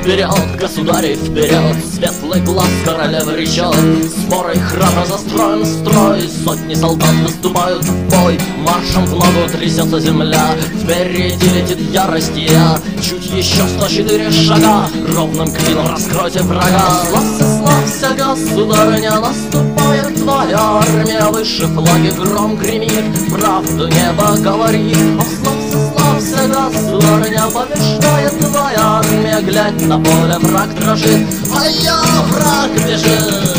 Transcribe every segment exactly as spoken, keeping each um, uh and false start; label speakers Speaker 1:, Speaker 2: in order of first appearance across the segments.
Speaker 1: вперед, государей вперед, светлый глаз королевы речет. Спорой храбро застроен строй, сотни солдат выступают в бой. Маршем в ногу трясется земля, впереди летит ярость я. Чуть еще сто четыре шага, ровным клином раскройте врага. Славься, славься, государыня, наступает твоя армия. Выше флаги гром гремит, правду небо говорит. О, славься, славься, государыня, побеждает твоя армия. Глядь, на поле враг дрожит, а я враг бежит.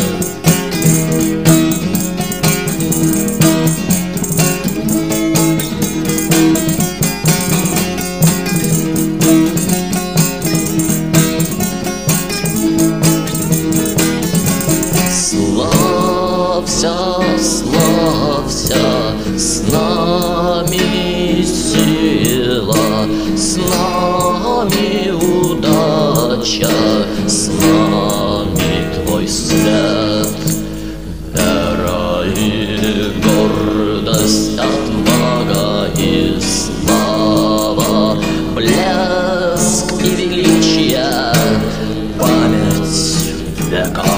Speaker 1: Славься, славься, с нами сила, с нами удача, с нами твой свет. Вера и гордость, отвага и слава, блеск и величие, память века.